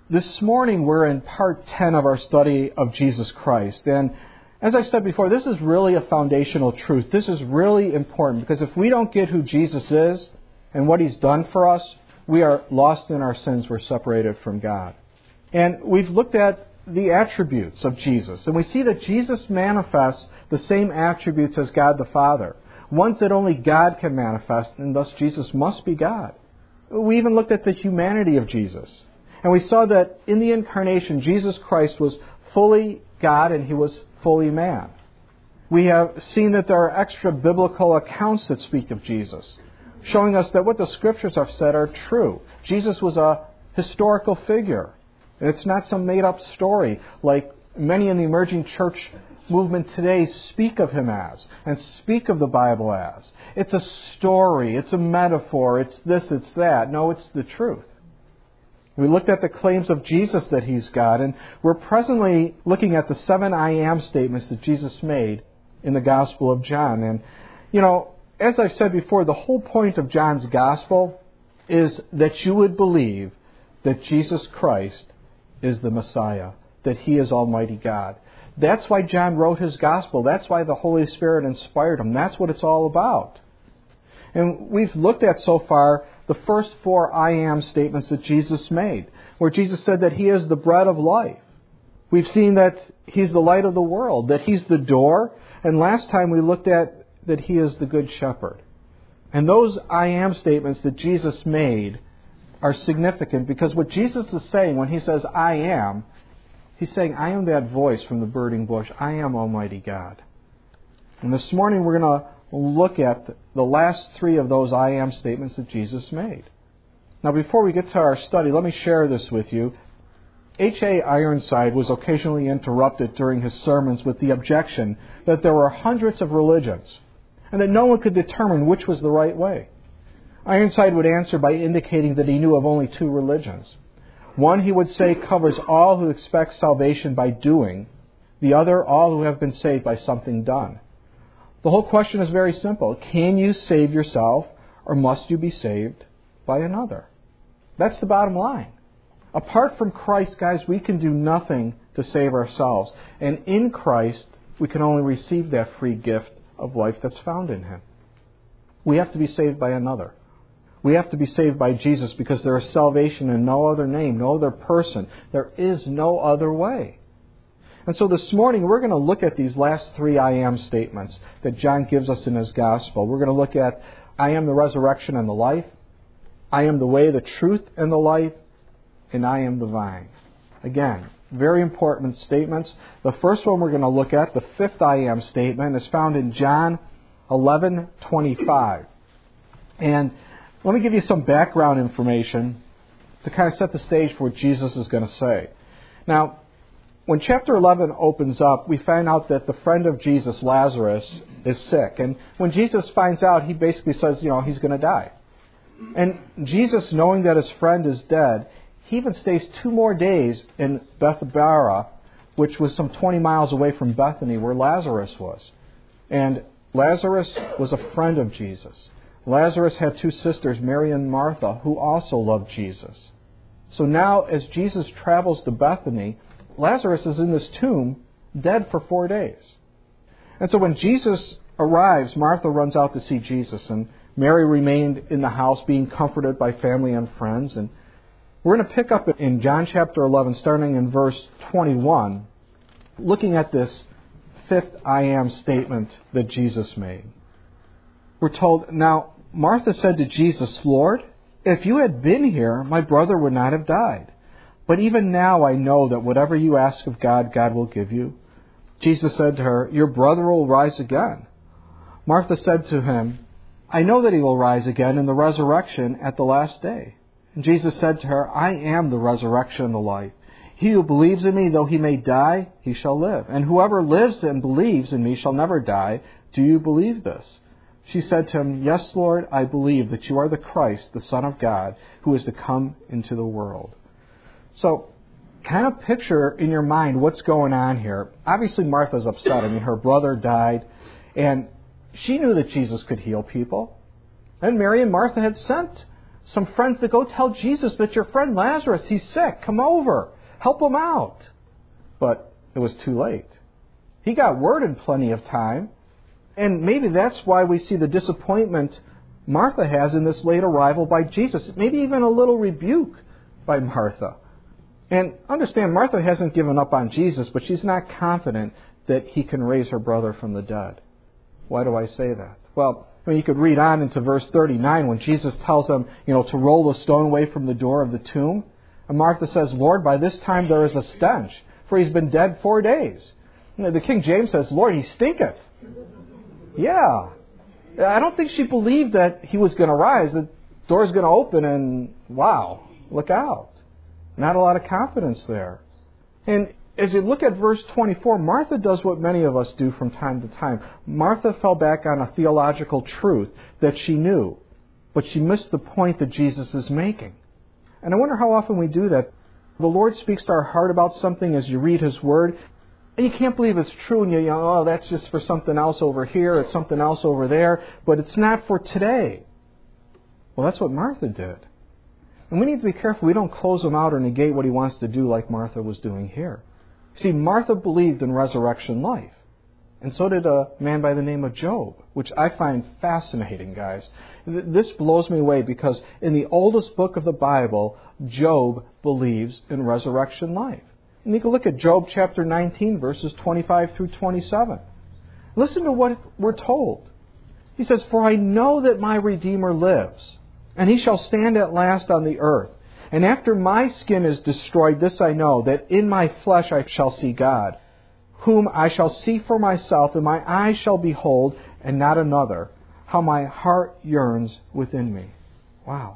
This morning we're in part 10 of our study of Jesus Christ. And as I've said before, this is really a foundational truth. This is really important because if we don't get who Jesus is and what He's done for us, we are lost in our sins. We're separated from God. And we've looked at the attributes of Jesus. And we see that Jesus manifests the same attributes as God the Father, ones that only God can manifest, and thus Jesus must be God. We even looked at the humanity of Jesus. And we saw that in the incarnation, Jesus Christ was fully God and He was fully man. We have seen that there are extra biblical accounts that speak of Jesus, showing us that what the Scriptures have said are true. Jesus was a historical figure. And it's not some made-up story like many in the emerging church movement today speak of Him as and speak of the Bible as. It's a story, it's a metaphor, it's this, it's that. No, it's the truth. We looked at the claims of Jesus that He's God, and we're presently looking at the 7 I am statements that Jesus made in the Gospel of John. And, as I've said before, the whole point of John's Gospel is that you would believe that Jesus Christ is the Messiah, that He is Almighty God. That's why John wrote his Gospel. That's why the Holy Spirit inspired him. That's what it's all about. And we've looked at so far the first 4 I am statements that Jesus made, where Jesus said that He is the bread of life. We've seen that He's the light of the world, that He's the door, and last time we looked at that He is the good shepherd. And those I am statements that Jesus made are significant because what Jesus is saying when He says I am, He's saying I am that voice from the burning bush. I am Almighty God. And this morning we're going to look at the last 3 of those I am statements that Jesus made. Now before we get to our study, let me share this with you. H.A. Ironside was occasionally interrupted during his sermons with the objection that there were hundreds of religions and that no one could determine which was the right way. Ironside would answer by indicating that he knew of only 2 religions. One, he would say, covers all who expect salvation by doing. The other, all who have been saved by something done. The whole question is very simple. Can you save yourself, or must you be saved by another? That's the bottom line. Apart from Christ, guys, we can do nothing to save ourselves. And in Christ, we can only receive that free gift of life that's found in Him. We have to be saved by another. We have to be saved by Jesus because there is salvation in no other name, no other person. There is no other way. And so this morning we're going to look at these last 3 I am statements that John gives us in his Gospel. We're going to look at I am the resurrection and the life, I am the way, the truth, and the life, and I am the vine. Again, very important statements. The first one we're going to look at, the 5th I am statement, is found in John 11:25. And let me give you some background information to kind of set the stage for what Jesus is going to say. Now, when chapter 11 opens up, we find out that the friend of Jesus, Lazarus, is sick. And when Jesus finds out, he basically says, he's going to die. And Jesus, knowing that his friend is dead, he even stays 2 more days in Bethabara, which was some 20 miles away from Bethany, where Lazarus was. And Lazarus was a friend of Jesus. Lazarus had 2 sisters, Mary and Martha, who also loved Jesus. So now, as Jesus travels to Bethany, Lazarus is in this tomb, dead for 4 days. And so when Jesus arrives, Martha runs out to see Jesus, and Mary remained in the house being comforted by family and friends. And we're going to pick up in John chapter 11, starting in verse 21, looking at this 5th I am statement that Jesus made. We're told, now Martha said to Jesus, Lord, if you had been here, my brother would not have died. But even now I know that whatever you ask of God, God will give you. Jesus said to her, your brother will rise again. Martha said to him, I know that he will rise again in the resurrection at the last day. And Jesus said to her, I am the resurrection and the life. He who believes in me, though he may die, he shall live. And whoever lives and believes in me shall never die. Do you believe this? She said to him, yes, Lord, I believe that you are the Christ, the Son of God, who is to come into the world. So, kind of picture in your mind what's going on here. Obviously, Martha's upset. Her brother died, and she knew that Jesus could heal people. And Mary and Martha had sent some friends to go tell Jesus that your friend Lazarus, he's sick. Come over. Help him out. But it was too late. He got word in plenty of time. And maybe that's why we see the disappointment Martha has in this late arrival by Jesus. Maybe even a little rebuke by Martha. And understand, Martha hasn't given up on Jesus, but she's not confident that he can raise her brother from the dead. Why do I say that? Well, you could read on into verse 39 when Jesus tells them, to roll the stone away from the door of the tomb. And Martha says, Lord, by this time there is a stench, for he's been dead 4 days. The King James says, Lord, he stinketh. Yeah. I don't think she believed that he was going to rise. The door's going to open and, wow, look out. Not a lot of confidence there. And as you look at verse 24, Martha does what many of us do from time to time. Martha fell back on a theological truth that she knew, but she missed the point that Jesus is making. And I wonder how often we do that. The Lord speaks to our heart about something as you read His Word, and you can't believe it's true, and oh, that's just for something else over here, it's something else over there, but it's not for today. Well, that's what Martha did. And we need to be careful we don't close Him out or negate what He wants to do like Martha was doing here. See, Martha believed in resurrection life. And so did a man by the name of Job, which I find fascinating, guys. This blows me away because in the oldest book of the Bible, Job believes in resurrection life. And you can look at Job chapter 19, verses 25 through 27. Listen to what we're told. He says, For I know that my Redeemer lives, and He shall stand at last on the earth. And after my skin is destroyed, this I know, that in my flesh I shall see God, whom I shall see for myself, and my eyes shall behold, and not another, how my heart yearns within me. Wow.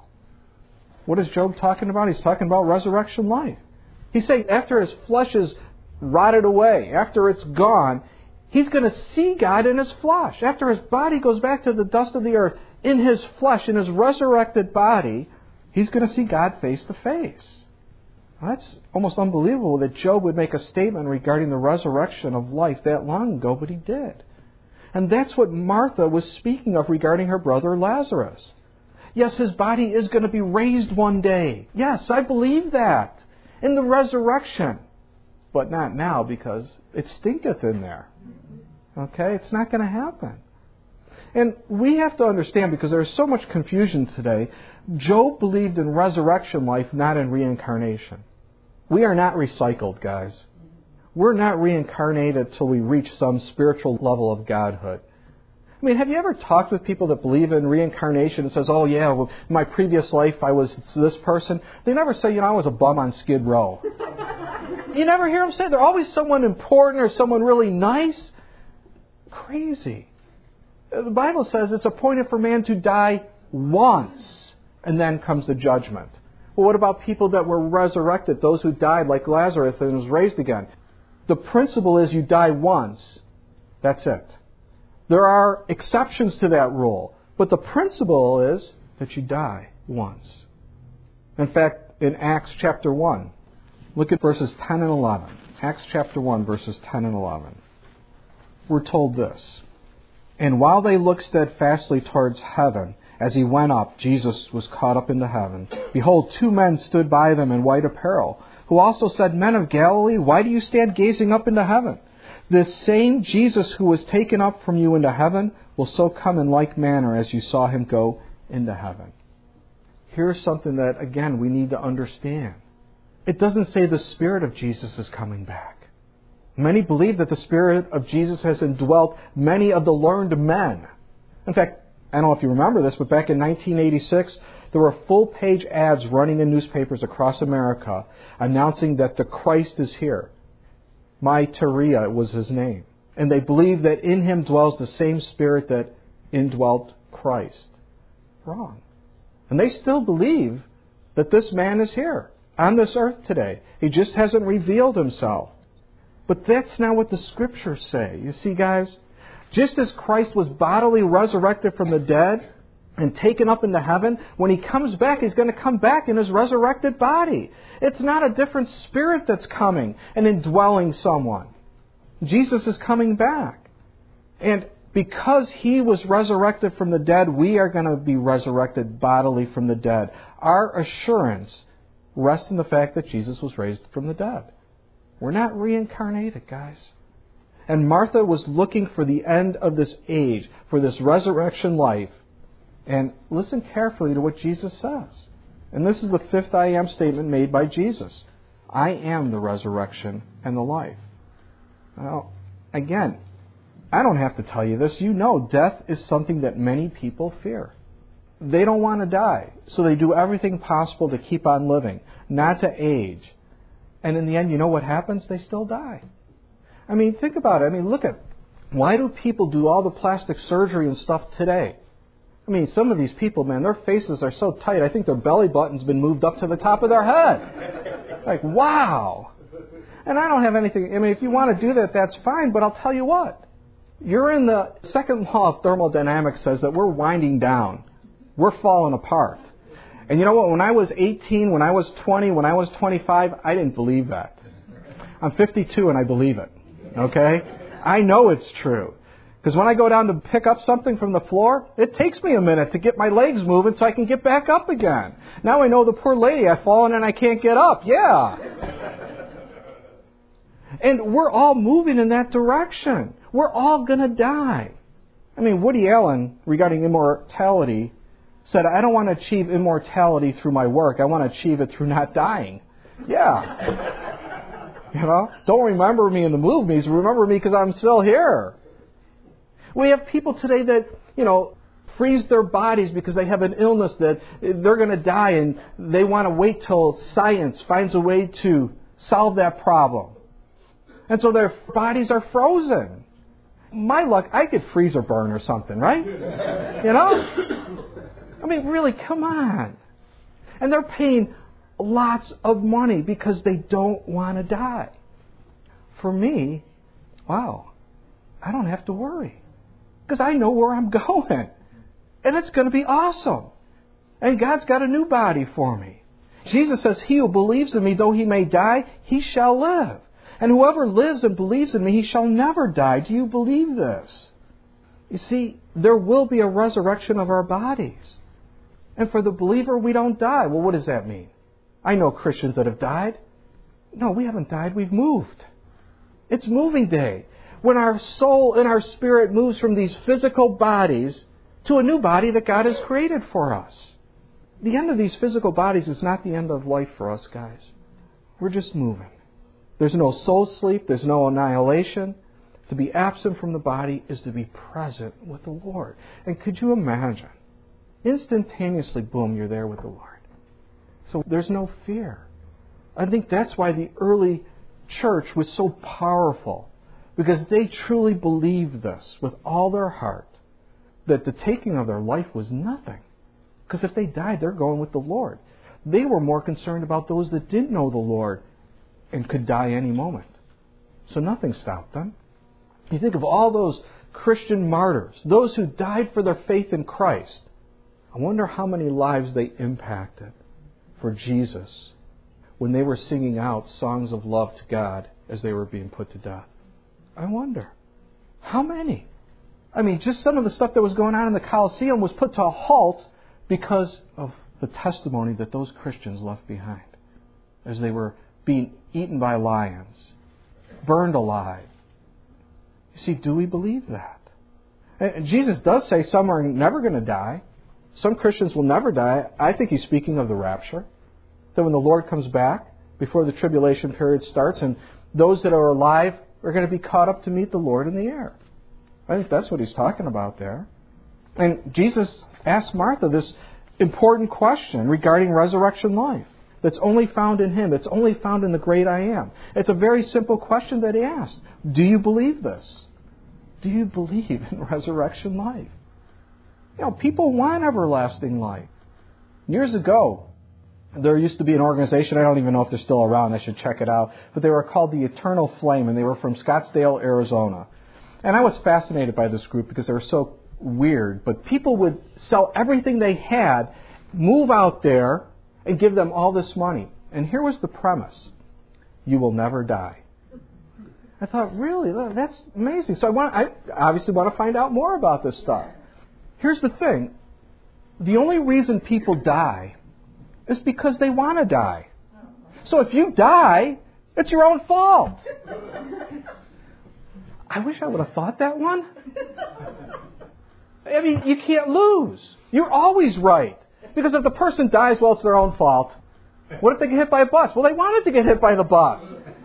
What is Job talking about? He's talking about resurrection life. He's saying after his flesh is rotted away, after it's gone, he's going to see God in his flesh. After his body goes back to the dust of the earth, in his flesh, in his resurrected body, he's going to see God face to face. That's almost unbelievable that Job would make a statement regarding the resurrection of life that long ago, but he did. And that's what Martha was speaking of regarding her brother Lazarus. Yes, his body is going to be raised one day. Yes, I believe that. In the resurrection. But not now because it stinketh in there. Okay? It's not going to happen. And we have to understand, because there's so much confusion today, Job believed in resurrection life, not in reincarnation. We are not recycled, guys. We're not reincarnated till we reach some spiritual level of godhood. I mean, have you ever talked with people that believe in reincarnation and says, oh yeah, well, in my previous life I was this person? They never say, I was a bum on Skid Row. You never hear them say they're always someone important or someone really nice. Crazy. The Bible says it's appointed for man to die once, and then comes the judgment. Well, what about people that were resurrected, those who died like Lazarus and was raised again? The principle is you die once. That's it. There are exceptions to that rule, but the principle is that you die once. In fact, in Acts chapter 1, look at verses 10 and 11. Acts chapter 1, verses 10 and 11. We're told this. And while they looked steadfastly towards heaven, as He went up, Jesus was caught up into heaven. Behold, 2 men stood by them in white apparel, who also said, Men of Galilee, why do you stand gazing up into heaven? This same Jesus who was taken up from you into heaven will so come in like manner as you saw Him go into heaven. Here's something that, again, we need to understand. It doesn't say the Spirit of Jesus is coming back. Many believe that the Spirit of Jesus has indwelt many of the learned men. In fact, I don't know if you remember this, but back in 1986, there were full-page ads running in newspapers across America announcing that the Christ is here. Maitreya was his name. And they believe that in Him dwells the same Spirit that indwelt Christ. Wrong. And they still believe that this man is here on this earth today. He just hasn't revealed Himself. But that's not what the Scriptures say. You see, guys, just as Christ was bodily resurrected from the dead and taken up into heaven, when He comes back, He's going to come back in His resurrected body. It's not a different spirit that's coming and indwelling someone. Jesus is coming back. And because He was resurrected from the dead, we are going to be resurrected bodily from the dead. our assurance rests in the fact that Jesus was raised from the dead. We're not reincarnated, guys. And Martha was looking for the end of this age, for this resurrection life. And listen carefully to what Jesus says. And this is the fifth I am statement made by Jesus. I am the resurrection and the life. Now, again, I don't have to tell you this. You know death is something that many people fear. They don't want to die, so they do everything possible to keep on living, not to age. And in the end, you know what happens? They still die. I mean, think about it. I mean, look at, why do people do all the plastic surgery and stuff today? I mean, some of these people, man, their faces are so tight, I think their belly button's been moved up to the top of their head. Like, wow. And I don't have anything, I mean, if you want to do that, that's fine, but I'll tell you what. You're in the second law of thermodynamics says that we're winding down. We're falling apart. And you know what? When I was 18, when I was 20, when I was 25, I didn't believe that. I'm 52 and I believe it. Okay? I know it's true. Because when I go down to pick up something from the floor, it takes me a minute to get my legs moving so I can get back up again. Now I know the poor lady, I've fallen and I can't get up. Yeah. And we're all moving in that direction. We're all going to die. I mean, Woody Allen, regarding immortality, said, I don't want to achieve immortality through my work. I want to achieve it through not dying. Yeah. You know, don't remember me in the movies. Remember me because I'm still here. We have people today that, you know, freeze their bodies because they have an illness that they're going to die, and they want to wait till science finds a way to solve that problem. And so their bodies are frozen. My luck, I could freeze or burn or something, right? You know? I mean, really, come on. And they're paying lots of money because they don't want to die. For me, wow, I don't have to worry. Because I know where I'm going. And it's going to be awesome. And God's got a new body for me. Jesus says, he who believes in me, though he may die, he shall live. And whoever lives and believes in me, he shall never die. Do you believe this? You see, there will be a resurrection of our bodies. And for the believer, we don't die. Well, what does that mean? I know Christians that have died. No, we haven't died. We've moved. It's moving day. When our soul and our spirit moves from these physical bodies to a new body that God has created for us. The end of these physical bodies is not the end of life for us, guys. We're just moving. There's no soul sleep. There's no annihilation. To be absent from the body is to be present with the Lord. And could you imagine? Instantaneously, boom, you're there with the Lord. So there's no fear. I think that's why the early church was so powerful. Because they truly believed this with all their heart. That the taking of their life was nothing. Because if they died, they're going with the Lord. They were more concerned about those that didn't know the Lord and could die any moment. So nothing stopped them. You think of all those Christian martyrs, those who died for their faith in Christ. I wonder how many lives they impacted for Jesus when they were singing out songs of love to God as they were being put to death. I wonder. How many? I mean, just some of the stuff that was going on in the Colosseum was put to a halt because of the testimony that those Christians left behind as they were being eaten by lions, burned alive. You see, do we believe that? And Jesus does say some are never going to die. Some Christians will never die. I think he's speaking of the rapture. That when the Lord comes back, before the tribulation period starts, and those that are alive are going to be caught up to meet the Lord in the air. I think that's what he's talking about there. And Jesus asked Martha this important question regarding resurrection life that's only found in him. It's only found in the great I am. It's a very simple question that he asked. Do you believe this? Do you believe in resurrection life? You know, people want everlasting life. Years ago, there used to be an organization, I don't even know if they're still around, I should check it out, but they were called the Eternal Flame, and they were from Scottsdale, Arizona. And I was fascinated by this group because they were so weird, but people would sell everything they had, move out there, and give them all this money. And here was the premise. You will never die. I thought, really? That's amazing. So I obviously want to find out more about this stuff. Here's the thing. The only reason people die is because they want to die. So if you die, it's your own fault. I wish I would have thought that one. I mean, you can't lose. You're always right. Because if the person dies, well, it's their own fault. What if they get hit by a bus? Well, they wanted to get hit by the bus.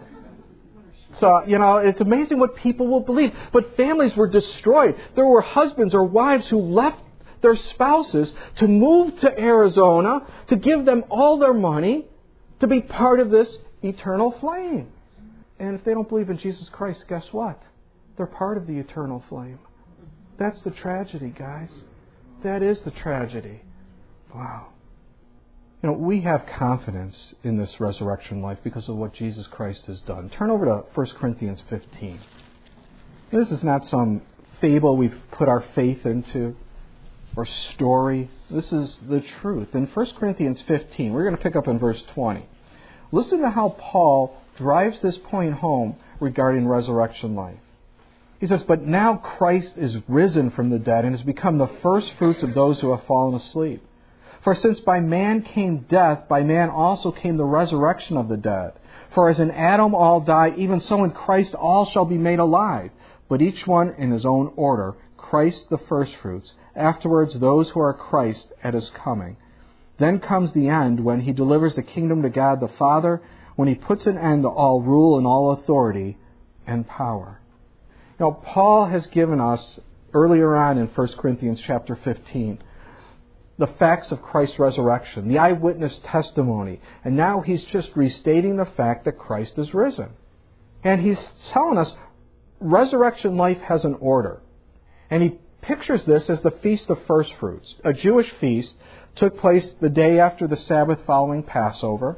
So, it's amazing what people will believe. But families were destroyed. There were husbands or wives who left their spouses to move to Arizona, to give them all their money, to be part of this eternal flame. And if they don't believe in Jesus Christ, guess what? They're part of the eternal flame. That's the tragedy, guys. That is the tragedy. Wow. We have confidence in this resurrection life because of what Jesus Christ has done. Turn over to 1 Corinthians 15. This is not some fable we've put our faith into or story. This is the truth. In 1 Corinthians 15, we're going to pick up in verse 20. Listen to how Paul drives this point home regarding resurrection life. He says, "But now Christ is risen from the dead and has become the first fruits of those who have fallen asleep. For since by man came death, by man also came the resurrection of the dead. For as in Adam all die, even so in Christ all shall be made alive, but each one in his own order, Christ the firstfruits, afterwards those who are Christ at his coming. Then comes the end, when he delivers the kingdom to God the Father, when he puts an end to all rule and all authority and power." Now, Paul has given us, earlier on in 1 Corinthians chapter 15, the facts of Christ's resurrection, the eyewitness testimony. And now he's just restating the fact that Christ is risen. And he's telling us resurrection life has an order. And he pictures this as the Feast of First Fruits. A Jewish feast took place the day after the Sabbath following Passover.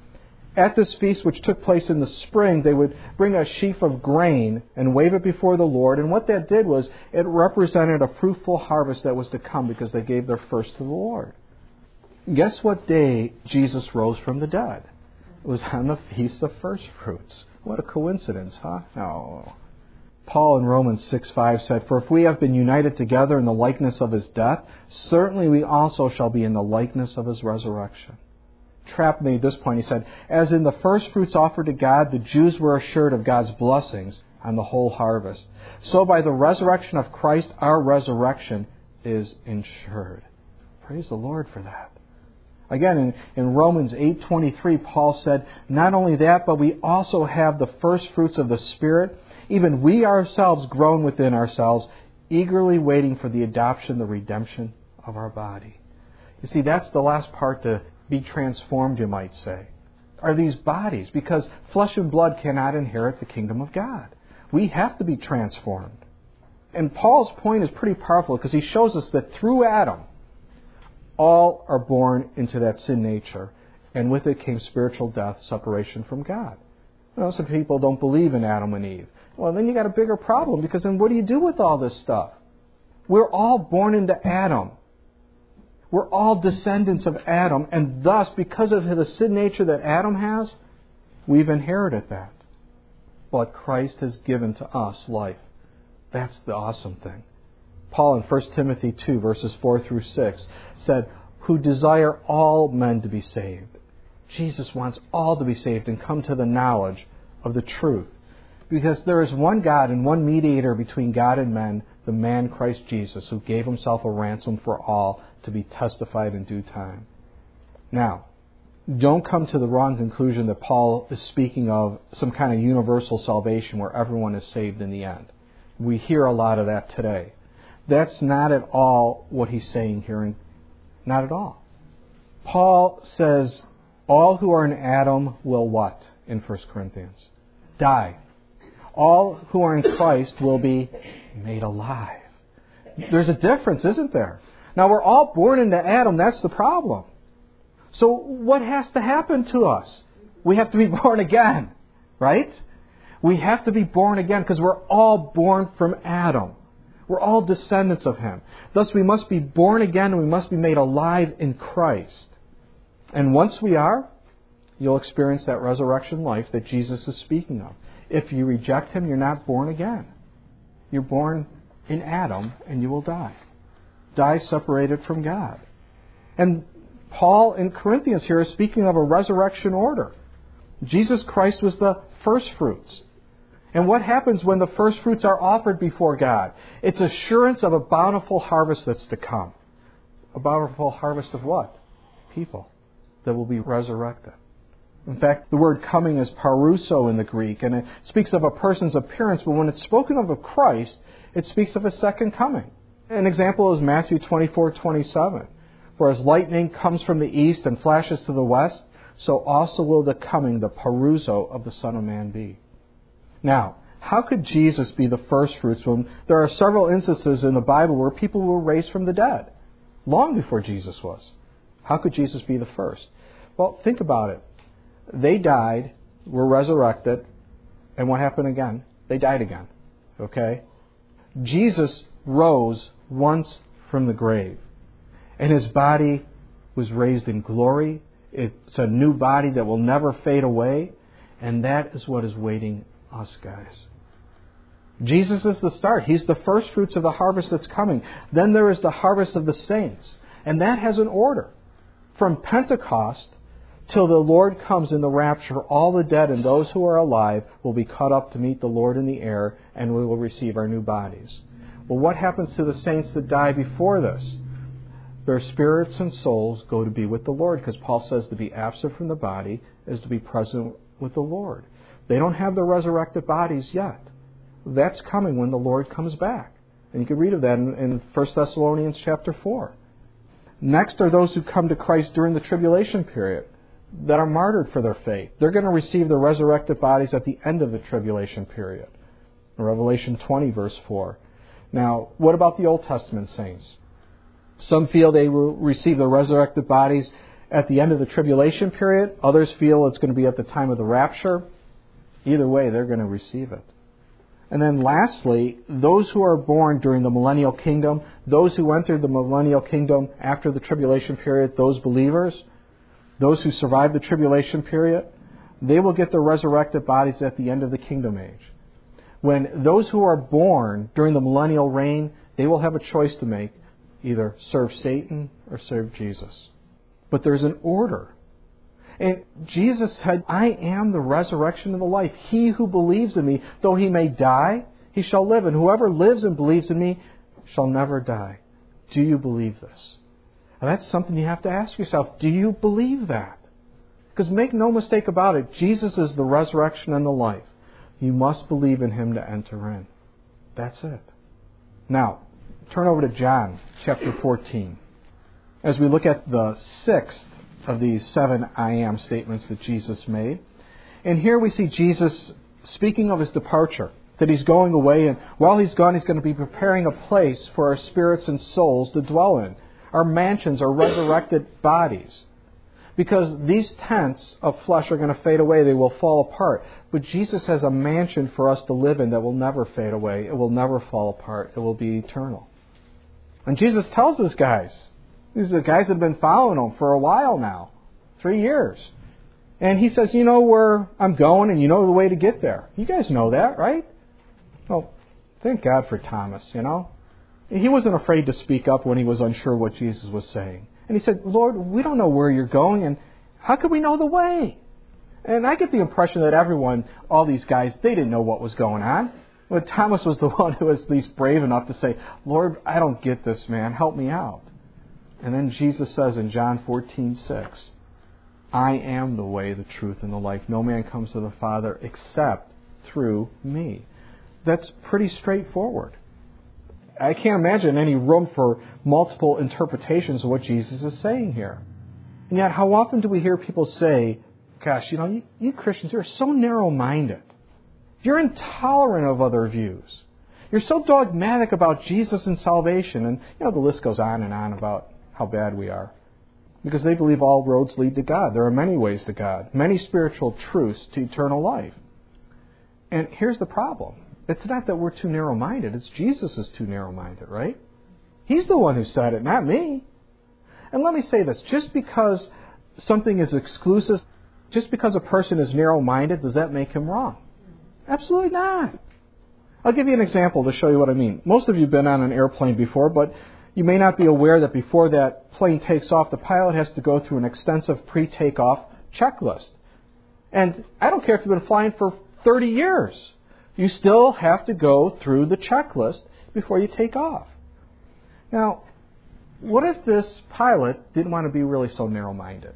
At this feast, which took place in the spring, they would bring a sheaf of grain and wave it before the Lord. And what that did was it represented a fruitful harvest that was to come because they gave their first to the Lord. Guess what day Jesus rose from the dead? It was on the Feast of First Fruits. What a coincidence, huh? No. Paul in Romans 6:5 said, "For if we have been united together in the likeness of his death, certainly we also shall be in the likeness of his resurrection." Trapp made this point. He said, "As in the first fruits offered to God, the Jews were assured of God's blessings on the whole harvest. So by the resurrection of Christ, our resurrection is ensured." Praise the Lord for that. Again, in Romans 8:23, Paul said, "Not only that, but we also have the first fruits of the Spirit, even we ourselves groan within ourselves, eagerly waiting for the adoption, the redemption of our body." You see, that's the last part to be transformed, you might say, are these bodies, because flesh and blood cannot inherit the kingdom of God. We have to be transformed. And Paul's point is pretty powerful because he shows us that through Adam, all are born into that sin nature, and with it came spiritual death, separation from God. Some people don't believe in Adam and Eve. Well, then you got a bigger problem, because then what do you do with all this stuff? We're all born into Adam. We're all descendants of Adam, and thus, because of the sin nature that Adam has, we've inherited that. But Christ has given to us life. That's the awesome thing. Paul in 1 Timothy 2, verses 4 through 6, said, "Who desire all men to be saved." Jesus wants all to be saved and come to the knowledge of the truth. Because there is one God and one mediator between God and men, the man Christ Jesus, who gave himself a ransom for all, to be testified in due time. Now, don't come to the wrong conclusion that Paul is speaking of some kind of universal salvation where everyone is saved in the end. We hear a lot of that today. That's not at all what he's saying here. Not at all. Paul says all who are in Adam will what in 1 Corinthians? Die. All who are in Christ will be made alive. There's a difference, isn't there? Now, we're all born into Adam. That's the problem. So what has to happen to us? We have to be born again, right? We have to be born again because we're all born from Adam. We're all descendants of him. Thus, we must be born again and we must be made alive in Christ. And once we are, you'll experience that resurrection life that Jesus is speaking of. If you reject him, you're not born again. You're born in Adam and you will die. Die separated from God. And Paul in Corinthians here is speaking of a resurrection order. Jesus Christ was the first fruits. And what happens when the first fruits are offered before God? It's assurance of a bountiful harvest that's to come. A bountiful harvest of what? People that will be resurrected. In fact, the word coming is parouso in the Greek, and it speaks of a person's appearance, but when it's spoken of Christ, it speaks of a second coming. An example is Matthew 24:27. For as lightning comes from the east and flashes to the west, so also will the coming, the parouso of the Son of Man be. Now, how could Jesus be the first fruits when there are several instances in the Bible where people were raised from the dead, long before Jesus was? How could Jesus be the first? Well, think about it. They died, were resurrected, and what happened again? They died again. Okay? Jesus rose once from the grave, and His body was raised in glory. It's a new body that will never fade away, and that is what is waiting us, guys. Jesus is the start. He's the first fruits of the harvest that's coming. Then there is the harvest of the saints, and that has an order. From Pentecost till the Lord comes in the rapture, all the dead and those who are alive will be caught up to meet the Lord in the air, and we will receive our new bodies. Well, what happens to the saints that die before this? Their spirits and souls go to be with the Lord, because Paul says to be absent from the body is to be present with the Lord. They don't have the resurrected bodies yet. That's coming when the Lord comes back. And you can read of that in 1 Thessalonians chapter 4. Next are those who come to Christ during the tribulation period, that are martyred for their faith. They're going to receive the resurrected bodies at the end of the tribulation period. In Revelation 20, verse 4. Now, what about the Old Testament saints? Some feel they will receive the resurrected bodies at the end of the tribulation period. Others feel it's going to be at the time of the rapture. Either way, they're going to receive it. And then lastly, those who are born during the millennial kingdom, those who entered the millennial kingdom after the tribulation period, those believers, those who survived the tribulation period, they will get their resurrected bodies at the end of the kingdom age. When those who are born during the millennial reign, they will have a choice to make, either serve Satan or serve Jesus. But there's an order. And Jesus said, I am the resurrection and the life. He who believes in me, though he may die, he shall live. And whoever lives and believes in me shall never die. Do you believe this? And that's something you have to ask yourself. Do you believe that? Because make no mistake about it, Jesus is the resurrection and the life. You must believe in Him to enter in. That's it. Now, turn over to John chapter 14. As we look at the sixth of these 7 I am statements that Jesus made. And here we see Jesus speaking of His departure, that He's going away, and while He's gone, He's going to be preparing a place for our spirits and souls to dwell in. Our mansions, our resurrected bodies. Because these tents of flesh are going to fade away, they will fall apart. But Jesus has a mansion for us to live in that will never fade away. It will never fall apart. It will be eternal. And Jesus tells us guys, these are the guys that have been following Him for a while now, 3 years. And He says, you know where I'm going and you know the way to get there. You guys know that, right? Well, thank God for Thomas, you know. He wasn't afraid to speak up when he was unsure what Jesus was saying. And he said, Lord, we don't know where you're going, and how could we know the way? And I get the impression that everyone, all these guys, they didn't know what was going on. But Thomas was the one who was at least brave enough to say, Lord, I don't get this, man. Help me out. And then Jesus says in John 14:6, I am the way, the truth, and the life. No man comes to the Father except through me. That's pretty straightforward. I can't imagine any room for multiple interpretations of what Jesus is saying here. And yet, how often do we hear people say, gosh, you know, you Christians, you're so narrow-minded. You're intolerant of other views. You're so dogmatic about Jesus and salvation. And, you know, the list goes on and on about how bad we are. Because they believe all roads lead to God. There are many ways to God, many spiritual truths to eternal life. And here's the problem. It's not that we're too narrow-minded. It's Jesus is too narrow-minded, right? He's the one who said it, not me. And let me say this. Just because something is exclusive, just because a person is narrow-minded, does that make him wrong? Absolutely not. I'll give you an example to show you what I mean. Most of you have been on an airplane before, but You may not be aware that before that plane takes off, the pilot has to go through an extensive pre-takeoff checklist. And I don't care if you've been flying for 30 years. You still have to go through the checklist before you take off. Now, what if this pilot didn't want to be really so narrow-minded?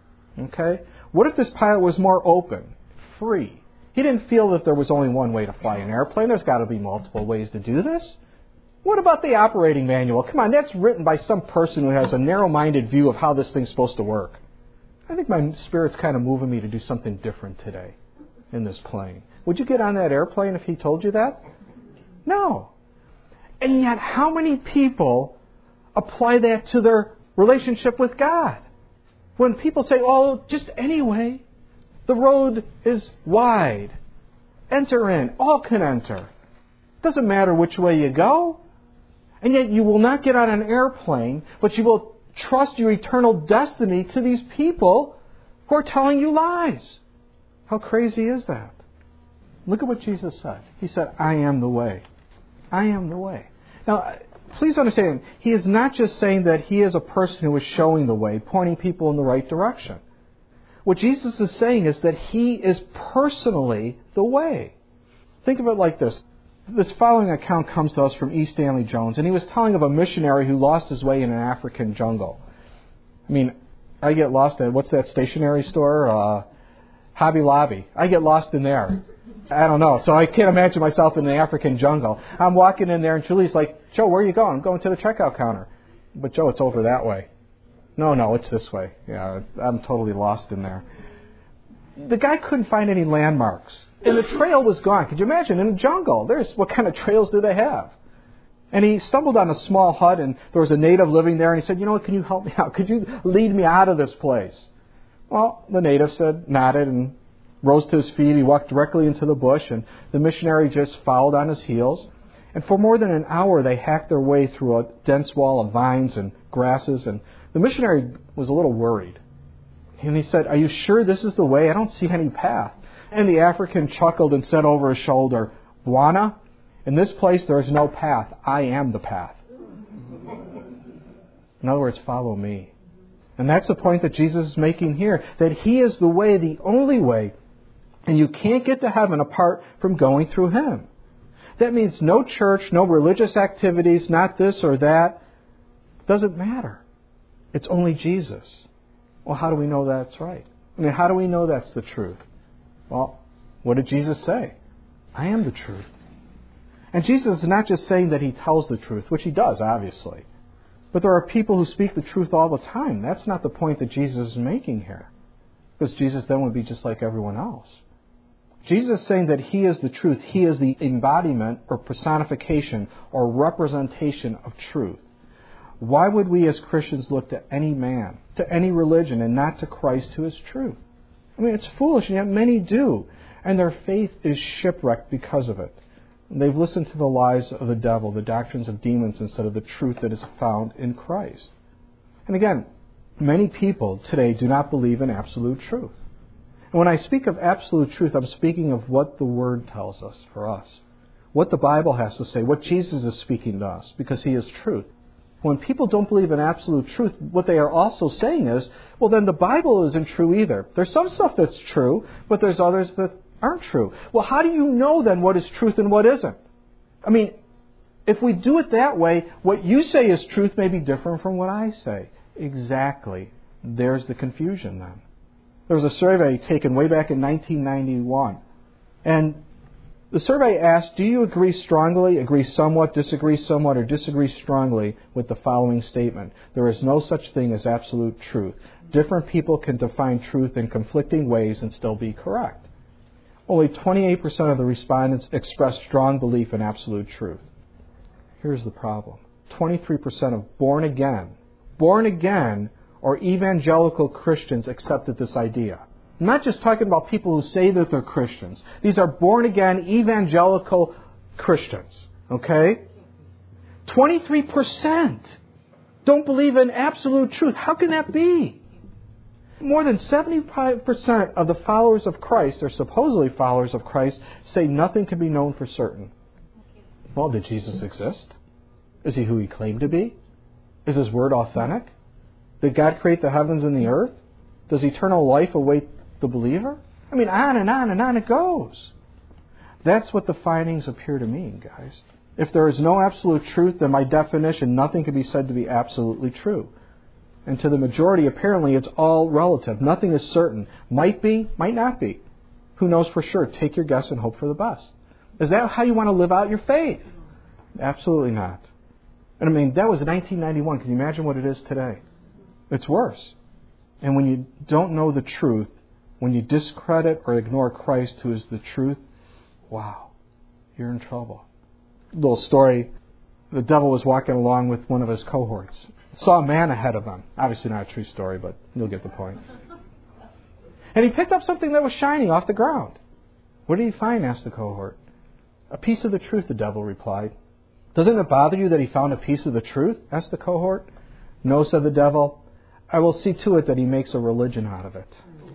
Okay? What if this pilot was more open, free? He didn't feel that there was only one way to fly an airplane. There's got to be multiple ways to do this. What about the operating manual? Come on, that's written by some person who has a narrow-minded view of how this thing's supposed to work. I think my spirit's kind of moving me to do something different today in this plane. Would you get on that airplane if he told you that? No. And yet, how many people apply that to their relationship with God? When people say, oh, just anyway, the road is wide. Enter in. All can enter. Doesn't matter which way you go. And yet you will not get on an airplane, but you will trust your eternal destiny to these people who are telling you lies. How crazy is that? Look at what Jesus said. He said, I am the way. I am the way. Now, please understand, He is not just saying that He is a person who is showing the way, pointing people in the right direction. What Jesus is saying is that He is personally the way. Think of it like this. This following account comes to us from E. Stanley Jones, and he was telling of a missionary who lost his way in an African jungle. I mean, I get lost at, what's that stationery store? Hobby Lobby. I get lost in there. I don't know. So I can't imagine myself in the African jungle. I'm walking in there, and Julie's like, Joe, where are you going? I'm going to the checkout counter. But, Joe, it's over that way. No, it's this way. Yeah, I'm totally lost in there. The guy couldn't find any landmarks. And the trail was gone. Could you imagine? In the jungle, what kind of trails do they have? And he stumbled on a small hut, and there was a native living there, and he said, you know what, can you help me out? Could you lead me out of this place? Well, the native nodded and rose to his feet. He walked directly into the bush, and the missionary just followed on his heels. And for more than an hour, they hacked their way through a dense wall of vines and grasses, and the missionary was a little worried. And he said, are you sure this is the way? I don't see any path. And the African chuckled and said over his shoulder, Bwana, in this place there is no path. I am the path. In other words, follow me. And that's the point that Jesus is making here, that He is the way, the only way. And you can't get to heaven apart from going through Him. That means no church, no religious activities, not this or that. Doesn't matter. It's only Jesus. Well, how do we know that's right? I mean, how do we know that's the truth? Well, what did Jesus say? I am the truth. And Jesus is not just saying that He tells the truth, which He does, obviously. But there are people who speak the truth all the time. That's not the point that Jesus is making here. Because Jesus then would be just like everyone else. Jesus is saying that He is the truth. He is the embodiment or personification or representation of truth. Why would we as Christians look to any man, to any religion, and not to Christ who is truth? I mean, it's foolish, and yet many do. And their faith is shipwrecked because of it. They've listened to the lies of the devil, the doctrines of demons, instead of the truth that is found in Christ. And again, many people today do not believe in absolute truth. And when I speak of absolute truth, I'm speaking of what the Word tells us for us. What the Bible has to say, what Jesus is speaking to us, because He is truth. When people don't believe in absolute truth, what they are also saying is, well, then the Bible isn't true either. There's some stuff that's true, but there's others that aren't true. Well, how do you know then what is truth and what isn't? I mean, if we do it that way, what you say is truth may be different from what I say. Exactly. There's the confusion then. There was a survey taken way back in 1991. And the survey asked, do you agree strongly, agree somewhat, disagree somewhat, or disagree strongly with the following statement? There is no such thing as absolute truth. Different people can define truth in conflicting ways and still be correct. Only 28% of the respondents expressed strong belief in absolute truth. Here's the problem. 23% of born again, or evangelical Christians accepted this idea. I'm not just talking about people who say that they're Christians. These are born-again evangelical Christians. Okay? 23% don't believe in absolute truth. How can that be? More than 75% of the followers of Christ, or supposedly followers of Christ, say nothing can be known for certain. Well, did Jesus exist? Is He who He claimed to be? Is His Word authentic? Did God create the heavens and the earth? Does eternal life await the believer? I mean, on and on and on it goes. That's what the findings appear to mean, guys. If there is no absolute truth, then by definition, nothing can be said to be absolutely true. And to the majority, apparently, it's all relative. Nothing is certain. Might be, might not be. Who knows for sure? Take your guess and hope for the best. Is that how you want to live out your faith? Absolutely not. And I mean, that was 1991. Can you imagine what it is today? It's worse. And when you don't know the truth, when you discredit or ignore Christ, who is the truth, wow, you're in trouble. Little story. The devil was walking along with one of his cohorts. Saw a man ahead of him. Obviously not a true story, but you'll get the point. And he picked up something that was shining off the ground. What did he find? Asked the cohort. A piece of the truth, the devil replied. Doesn't it bother you that he found a piece of the truth? Asked the cohort. No, said the devil. I will see to it that he makes a religion out of it.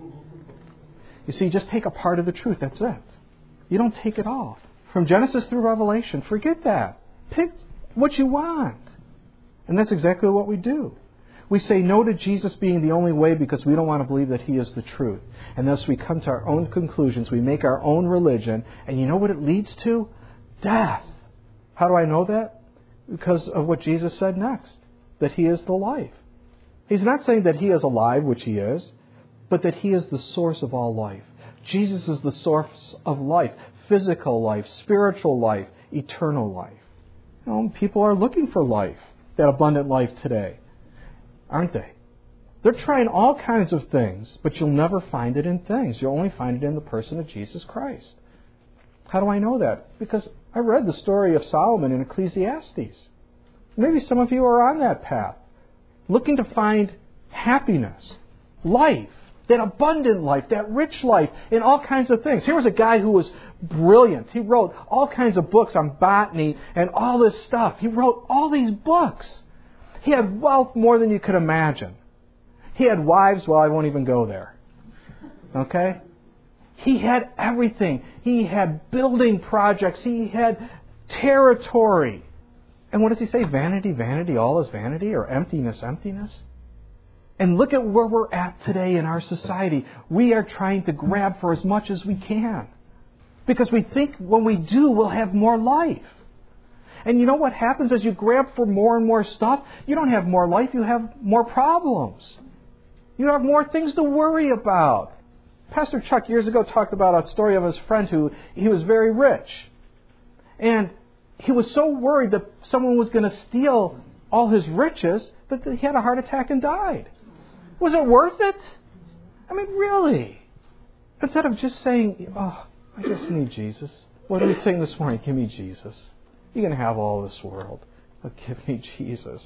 You see, just take a part of the truth. That's it. You don't take it all. From Genesis through Revelation, forget that. Pick what you want. And that's exactly what we do. We say no to Jesus being the only way because we don't want to believe that He is the truth. And thus we come to our own conclusions. We make our own religion. And you know what it leads to? Death. How do I know that? Because of what Jesus said next. That He is the life. He's not saying that He is alive, which He is, but that He is the source of all life. Jesus is the source of life. Physical life, spiritual life, eternal life. You know, people are looking for life. That abundant life today. Aren't they? They're trying all kinds of things, but you'll never find it in things. You'll only find it in the person of Jesus Christ. How do I know that? Because I read the story of Solomon in Ecclesiastes. Maybe some of you are on that path, looking to find happiness, life, that abundant life, that rich life in all kinds of things. Here was a guy who was brilliant. He wrote all kinds of books on botany and all this stuff. He wrote all these books. He had wealth more than you could imagine. He had wives. Well, I won't even go there. Okay? He had everything. He had building projects. He had territory. And what does he say? Vanity, vanity, all is vanity, or emptiness, emptiness. And look at where we're at today in our society. We are trying to grab for as much as we can. Because we think when we do, we'll have more life. And you know what happens as you grab for more and more stuff? You don't have more life, you have more problems. You have more things to worry about. Pastor Chuck years ago talked about a story of his friend who he was very rich. And he was so worried that someone was going to steal all his riches that he had a heart attack and died. Was it worth it? I mean, really? Instead of just saying, oh, I just need Jesus. What are we saying this morning? Give me Jesus. You can have all this world, but give me Jesus.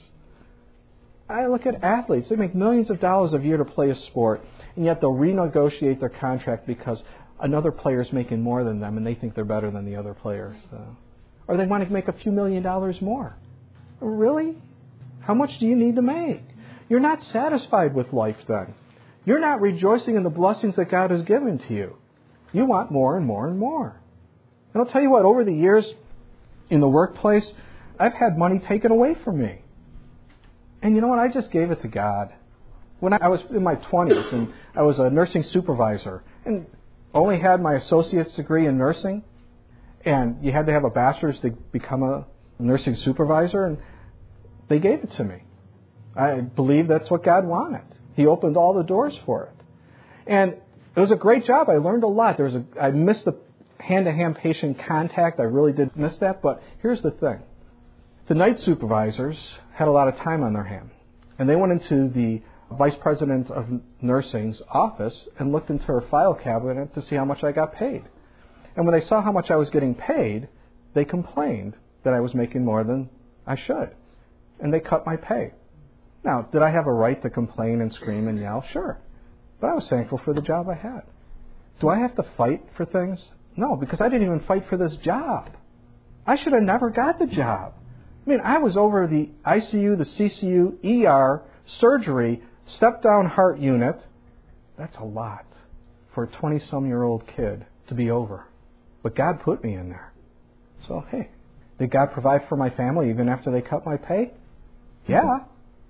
I look at athletes. They make millions of dollars a year to play a sport, and yet they'll renegotiate their contract because another player is making more than them, and they think they're better than the other players. Or they want to make a few $1,000,000 more. Really? How much do you need to make? You're not satisfied with life then. You're not rejoicing in the blessings that God has given to you. You want more and more and more. And I'll tell you what, over the years in the workplace, I've had money taken away from me. And you know what? I just gave it to God. When I was in my 20s and I was a nursing supervisor and only had my associate's degree in nursing, and you had to have a bachelor's to become a nursing supervisor, and they gave it to me. I believe that's what God wanted. He opened all the doors for it. And it was a great job. I learned a lot. I missed the hand-to-hand patient contact. I really did miss that. But here's the thing. The night supervisors had a lot of time on their hand. And they went into the vice president of nursing's office and looked into her file cabinet to see how much I got paid. And when they saw how much I was getting paid, they complained that I was making more than I should. And they cut my pay. Now, did I have a right to complain and scream and yell? Sure. But I was thankful for the job I had. Do I have to fight for things? No, because I didn't even fight for this job. I should have never got the job. I mean, I was over the ICU, the CCU, ER, surgery, step-down heart unit. That's a lot for a 20-some-year-old kid to be over. But God put me in there. So, hey, did God provide for my family even after they cut my pay? Yeah.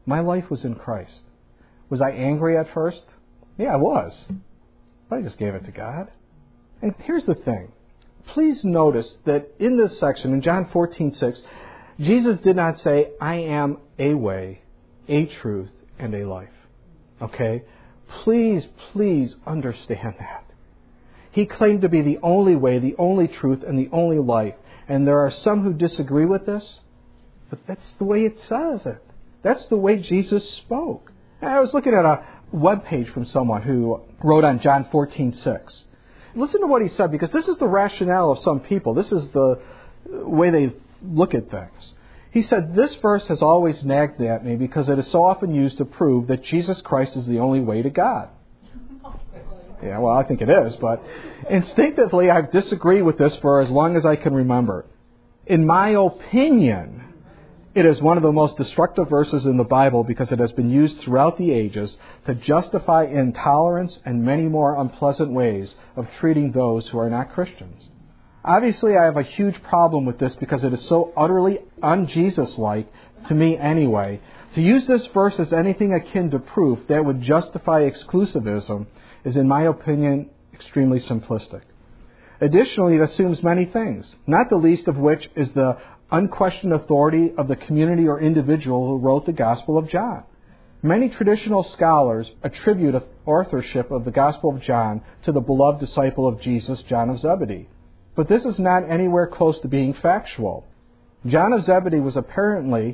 My life was in Christ. Was I angry at first? Yeah, I was. But I just gave it to God. And here's the thing. Please notice that in this section, in John 14:6, Jesus did not say, I am a way, a truth, and a life. Okay? Please understand that. He claimed to be the only way, the only truth, and the only life. And there are some who disagree with this, but that's the way it says it. That's the way Jesus spoke. I was looking at a webpage from someone who wrote on John 14:6. Listen to what he said, because this is the rationale of some people. This is the way they look at things. He said, this verse has always nagged at me because it is so often used to prove that Jesus Christ is the only way to God. Yeah, well, I think it is, but instinctively I've disagreed with this for as long as I can remember. In my opinion, it is one of the most destructive verses in the Bible because it has been used throughout the ages to justify intolerance and many more unpleasant ways of treating those who are not Christians. Obviously, I have a huge problem with this because it is so utterly un-Jesus-like, to me anyway. To use this verse as anything akin to proof that would justify exclusivism is, in my opinion, extremely simplistic. Additionally, it assumes many things, not the least of which is the unquestioned authority of the community or individual who wrote the Gospel of John. Many traditional scholars attribute authorship of the Gospel of John to the beloved disciple of Jesus, John of Zebedee. But this is not anywhere close to being factual. John of Zebedee was apparently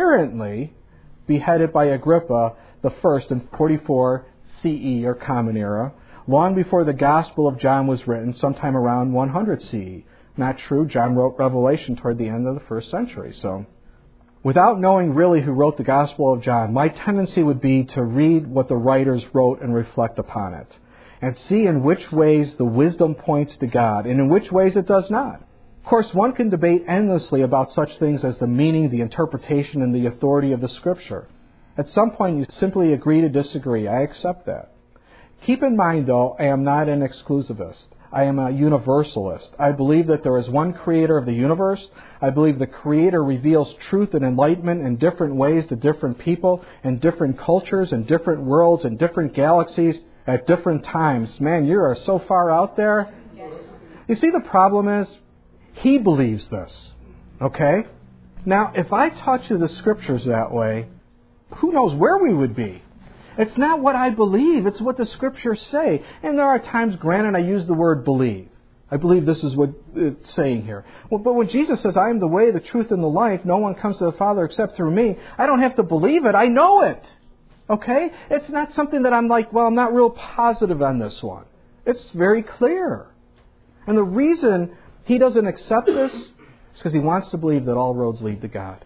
beheaded by Agrippa I in 44 CE, or Common Era, long before the Gospel of John was written, sometime around 100 CE. Not true. John wrote Revelation toward the end of the first century. So, without knowing really who wrote the Gospel of John, my tendency would be to read what the writers wrote and reflect upon it, and see in which ways the wisdom points to God, and in which ways it does not. Of course, one can debate endlessly about such things as the meaning, the interpretation, and the authority of the Scripture. At some point, you simply agree to disagree. I accept that. Keep in mind, though, I am not an exclusivist. I am a universalist. I believe that there is one creator of the universe. I believe the creator reveals truth and enlightenment in different ways to different people, and different cultures, and different worlds, and different galaxies at different times. Man, you are so far out there. You see, the problem is, he believes this. Okay? Now, if I taught you the Scriptures that way, who knows where we would be? It's not what I believe, it's what the Scriptures say. And there are times, granted, I use the word believe. I believe this is what it's saying here. Well, but when Jesus says, I am the way, the truth, and the life, no one comes to the Father except through me, I don't have to believe it, I know it. Okay? It's not something that I'm like, well, I'm not real positive on this one. It's very clear. And the reason he doesn't accept this is because he wants to believe that all roads lead to God.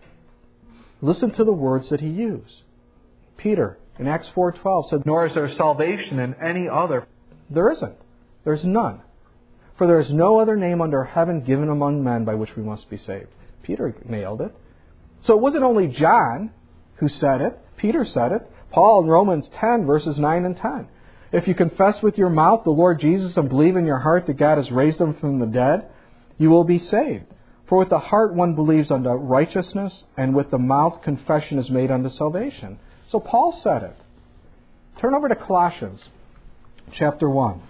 Listen to the words that he used. Peter, in Acts 4:12, said, nor is there salvation in any other. There isn't. There's none. For there is no other name under heaven given among men by which we must be saved. Peter nailed it. So it wasn't only John who said it. Peter said it. Paul in Romans 10, verses 9 and 10. If you confess with your mouth the Lord Jesus and believe in your heart that God has raised him from the dead, you will be saved. For with the heart one believes unto righteousness, and with the mouth confession is made unto salvation. So Paul said it. Turn over to Colossians chapter 1.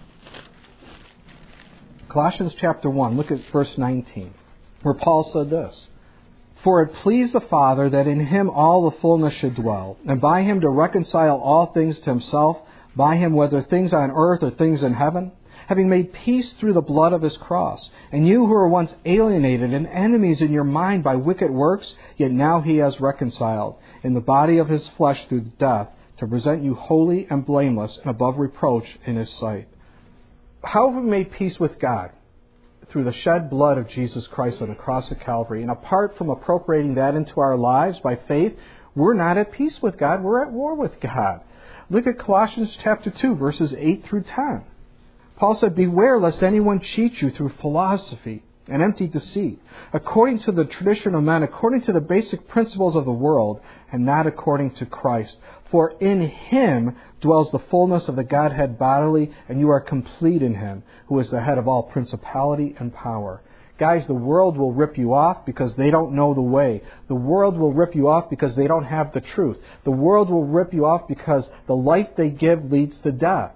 Colossians chapter 1, look at verse 19, where Paul said this. For it pleased the Father that in him all the fullness should dwell, and by him to reconcile all things to himself, by him whether things on earth or things in heaven, having made peace through the blood of his cross. And you who were once alienated and enemies in your mind by wicked works, yet now he has reconciled in the body of his flesh through death, to present you holy and blameless and above reproach in his sight. How have we made peace with God? Through the shed blood of Jesus Christ on the cross of Calvary. And apart from appropriating that into our lives by faith, we're not at peace with God. We're at war with God. Look at Colossians chapter 2, verses 8 through 10. Paul said, beware lest anyone cheat you through philosophy and empty deceit, according to the tradition of men, according to the basic principles of the world, and not according to Christ. For in him dwells the fullness of the Godhead bodily, and you are complete in him, who is the head of all principality and power. Guys, the world will rip you off because they don't know the way. The world will rip you off because they don't have the truth. The world will rip you off because the life they give leads to death.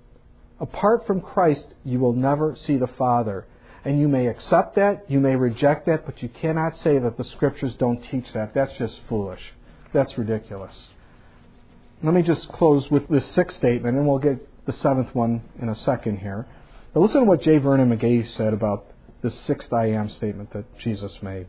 Apart from Christ, you will never see the Father. And you may accept that, you may reject that, but you cannot say that the Scriptures don't teach that. That's just foolish. That's ridiculous. Let me just close with this sixth statement, and we'll get the seventh one in a second here. But listen to what J. Vernon McGee said about this sixth I am statement that Jesus made.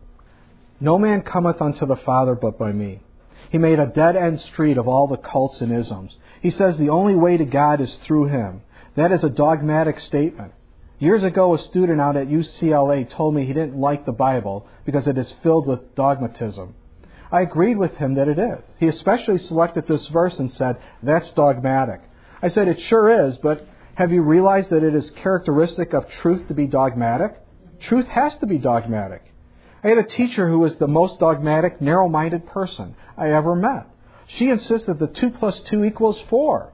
No man cometh unto the Father but by me. He made a dead-end street of all the cults and isms. He says the only way to God is through Him. That is a dogmatic statement. Years ago, a student out at UCLA told me he didn't like the Bible because it is filled with dogmatism. I agreed with him that it is. He especially selected this verse and said, that's dogmatic. I said, it sure is, but have you realized that it is characteristic of truth to be dogmatic? Truth has to be dogmatic. I had a teacher who was the most dogmatic, narrow-minded person I ever met. She insisted that 2 + 2 = 4.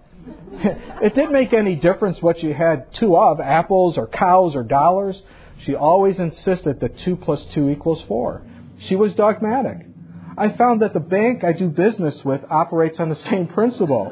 It didn't make any difference what you had two of, apples or cows or dollars. She always insisted that 2 + 2 = 4. She was dogmatic. I found that the bank I do business with operates on the same principle.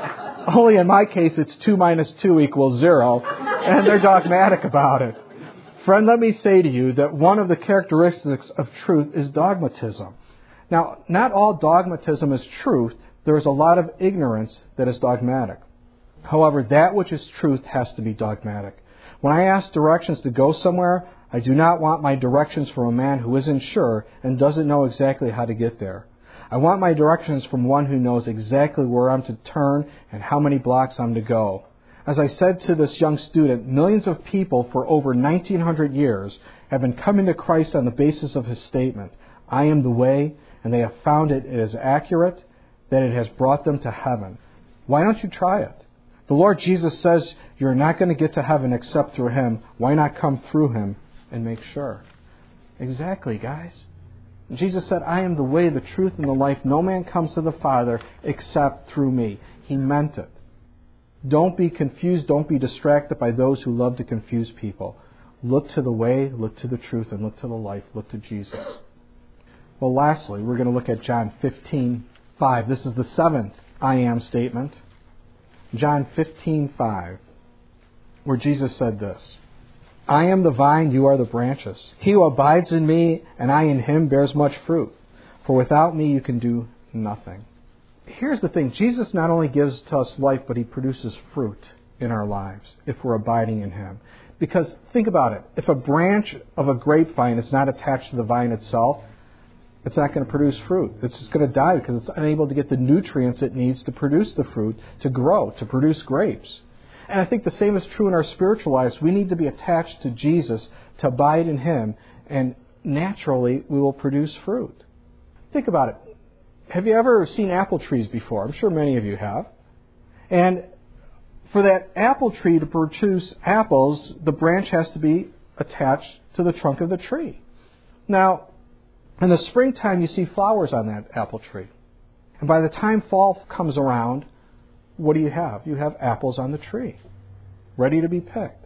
Only in my case, it's 2 - 2 = 0, and they're dogmatic about it. Friend, let me say to you that one of the characteristics of truth is dogmatism. Now, not all dogmatism is truth. There is a lot of ignorance that is dogmatic. However, that which is truth has to be dogmatic. When I ask directions to go somewhere, I do not want my directions from a man who isn't sure and doesn't know exactly how to get there. I want my directions from one who knows exactly where I'm to turn and how many blocks I'm to go. As I said to this young student, millions of people for over 1900 years have been coming to Christ on the basis of His statement, I am the way, and they have found it is accurate, that it has brought them to heaven. Why don't you try it? The Lord Jesus says you're not going to get to heaven except through Him. Why not come through Him and make sure? Exactly, guys. Jesus said, I am the way, the truth, and the life. No man comes to the Father except through me. He meant it. Don't be confused. Don't be distracted by those who love to confuse people. Look to the way, look to the truth, and look to the life. Look to Jesus. Well, lastly, we're going to look at John 15:5. This is the seventh I am statement. John 15:5, where Jesus said this, I am the vine, you are the branches. He who abides in me and I in him bears much fruit. For without me you can do nothing. Here's the thing. Jesus not only gives to us life, but He produces fruit in our lives if we're abiding in Him. Because think about it. If a branch of a grapevine is not attached to the vine itself, it's not going to produce fruit. It's just going to die because it's unable to get the nutrients it needs to produce the fruit, to grow, to produce grapes. And I think the same is true in our spiritual lives. We need to be attached to Jesus, to abide in Him, and naturally we will produce fruit. Think about it. Have you ever seen apple trees before? I'm sure many of you have. And for that apple tree to produce apples, the branch has to be attached to the trunk of the tree. Now, in the springtime, you see flowers on that apple tree. And by the time fall comes around, what do you have? You have apples on the tree, ready to be picked.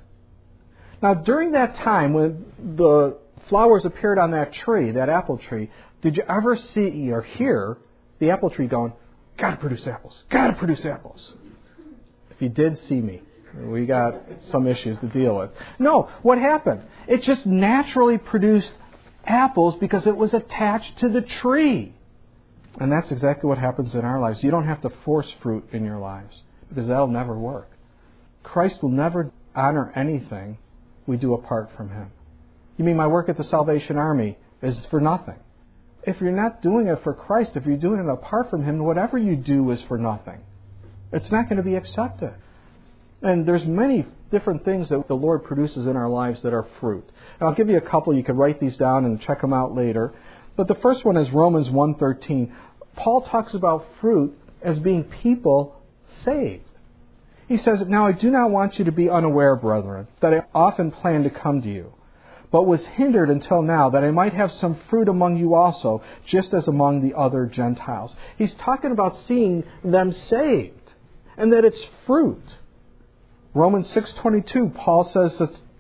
Now, during that time, when the flowers appeared on that tree, that apple tree, did you ever see or hear the apple tree going, gotta produce apples, gotta produce apples? If you did see me, we got some issues to deal with. No, what happened? It just naturally produced apples because it was attached to the tree. And that's exactly what happens in our lives. You don't have to force fruit in your lives because that'll never work. Christ will never honor anything we do apart from Him. You mean my work at the Salvation Army is for nothing? If you're not doing it for Christ, if you're doing it apart from Him, whatever you do is for nothing. It's not going to be accepted. And there's many different things that the Lord produces in our lives that are fruit. And I'll give you a couple. You can write these down and check them out later. But the first one is Romans 1:13. Paul talks about fruit as being people saved. He says, now I do not want you to be unaware, brethren, that I often planned to come to you, but was hindered until now, that I might have some fruit among you also, just as among the other Gentiles. He's talking about seeing them saved, and that it's fruit. Romans 6:22, Paul says that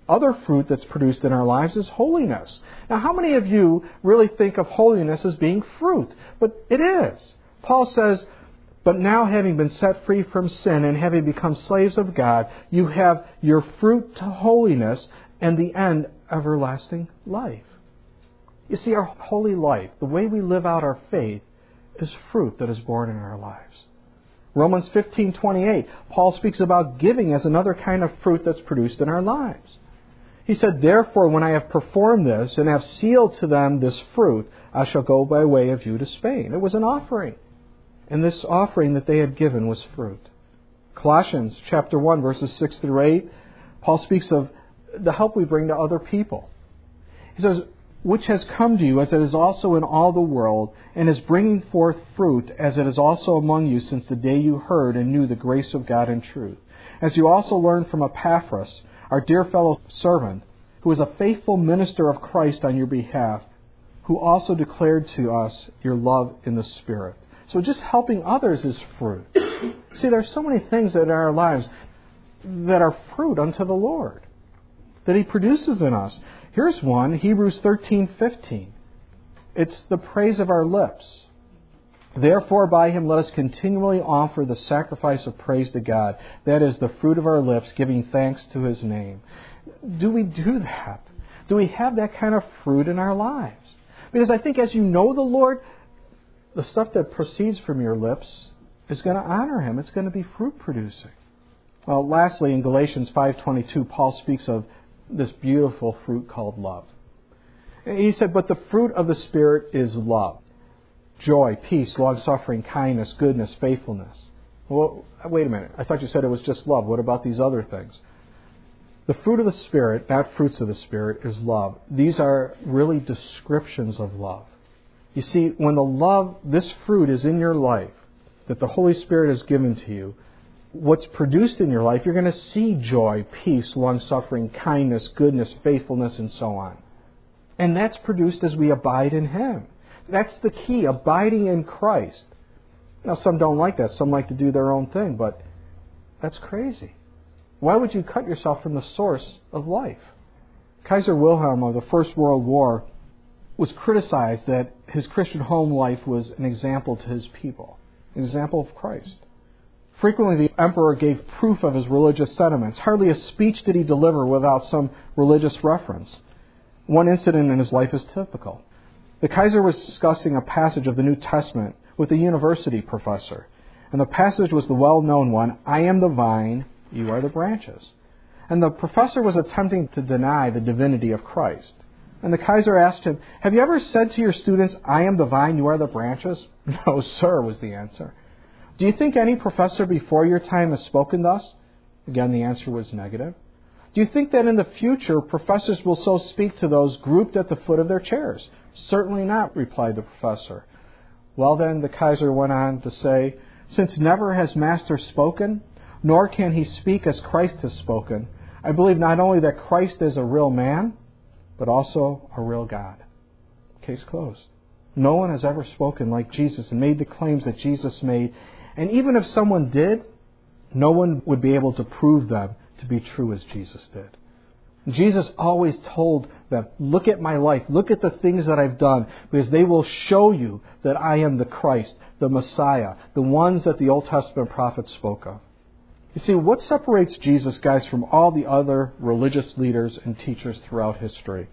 other fruit that's produced in our lives is holiness. Now, how many of you really think of holiness as being fruit? But it is. Paul says, but now having been set free from sin and having become slaves of God, you have your fruit to holiness and the end, everlasting life. You see, our holy life, the way we live out our faith, is fruit that is born in our lives. Romans 15:28, Paul speaks about giving as another kind of fruit that's produced in our lives. He said, therefore, when I have performed this and have sealed to them this fruit, I shall go by way of you to Spain. It was an offering. And this offering that they had given was fruit. Colossians chapter 1, verses 6 through 8, Paul speaks of the help we bring to other people. He says, which has come to you as it is also in all the world, and is bringing forth fruit as it is also among you since the day you heard and knew the grace of God in truth. As you also learned from Epaphras, our dear fellow servant, who is a faithful minister of Christ on your behalf, who also declared to us your love in the Spirit. So just helping others is fruit. See, there are so many things in our lives that are fruit unto the Lord, that He produces in us. Here's one, Hebrews 13:15. It's the praise of our lips. Therefore, by Him let us continually offer the sacrifice of praise to God. That is the fruit of our lips, giving thanks to His name. Do we do that? Do we have that kind of fruit in our lives? Because I think as you know the Lord, the stuff that proceeds from your lips is going to honor Him. It's going to be fruit producing. Well, lastly, in Galatians 5:22, Paul speaks of this beautiful fruit called love. He said, but the fruit of the Spirit is love, joy, peace, long-suffering, kindness, goodness, faithfulness. Well, wait a minute. I thought you said it was just love. What about these other things? The fruit of the Spirit, not fruits of the Spirit, is love. These are really descriptions of love. You see, when this fruit is in your life, that the Holy Spirit has given to you, what's produced in your life, you're going to see joy, peace, long-suffering, kindness, goodness, faithfulness, and so on. And that's produced as we abide in Him. That's the key, abiding in Christ. Now, some don't like that. Some like to do their own thing, but that's crazy. Why would you cut yourself from the source of life? Kaiser Wilhelm of the First World War was criticized that his Christian home life was an example to his people, an example of Christ. Frequently, the emperor gave proof of his religious sentiments. Hardly a speech did he deliver without some religious reference. One incident in his life is typical. The Kaiser was discussing a passage of the New Testament with a university professor. And the passage was the well-known one, I am the vine, you are the branches. And the professor was attempting to deny the divinity of Christ. And the Kaiser asked him, have you ever said to your students, I am the vine, you are the branches? No, sir, was the answer. Do you think any professor before your time has spoken thus? Again, the answer was negative. Do you think that in the future professors will so speak to those grouped at the foot of their chairs? Certainly not, replied the professor. Well then, the Kaiser went on to say, since never has Master spoken, nor can he speak as Christ has spoken, I believe not only that Christ is a real man, but also a real God. Case closed. No one has ever spoken like Jesus and made the claims that Jesus made. And even if someone did, no one would be able to prove them to be true as Jesus did. Jesus always told them, look at my life, look at the things that I've done, because they will show you that I am the Christ, the Messiah, the ones that the Old Testament prophets spoke of. You see, what separates Jesus, guys, from all the other religious leaders and teachers throughout history?